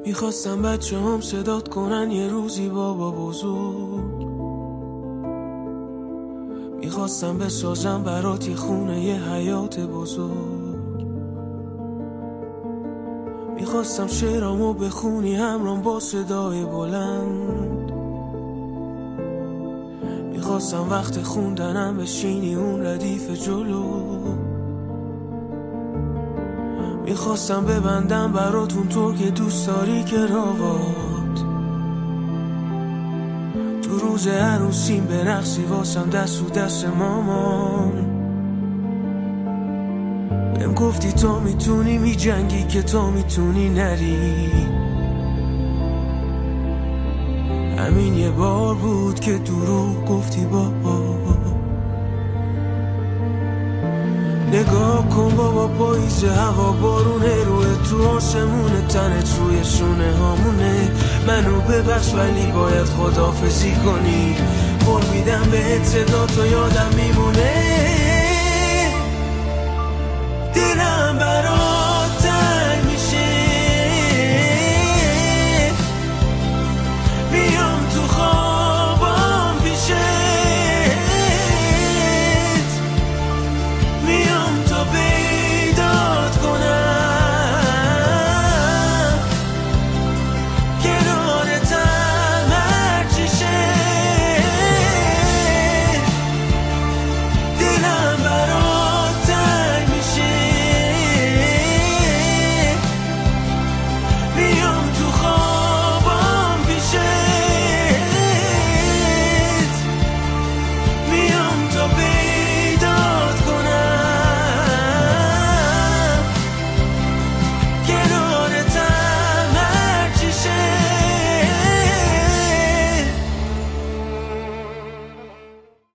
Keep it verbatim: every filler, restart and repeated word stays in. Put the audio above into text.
میخواستم بچه هم صدات کنن یه روزی بابا بزرگ. میخواستم بسازم برات یه خونه یه حیات بزرگ. میخواستم شعرامو بخونی همرام با صدای بلند. میخواستم وقت خوندنم بشینی اون ردیف جلو. میخواستم ببندم براتون طور که دوست داری کراوات. تو روز عروسیم برقصی واسم دست و دست مامان. بهم گفتی تا میتونی میجنگی که تا میتونی نری. همین یه بار بود که دروغ گفتی بابا. نگاه کن بابا پاییز هوا بارونه روی تو آسمونه تنت روی شونه هامونه. منو ببخش ولی باید خداحافظی کنی. قول میدم بهت صدا تو یادم میمونه. دلم بر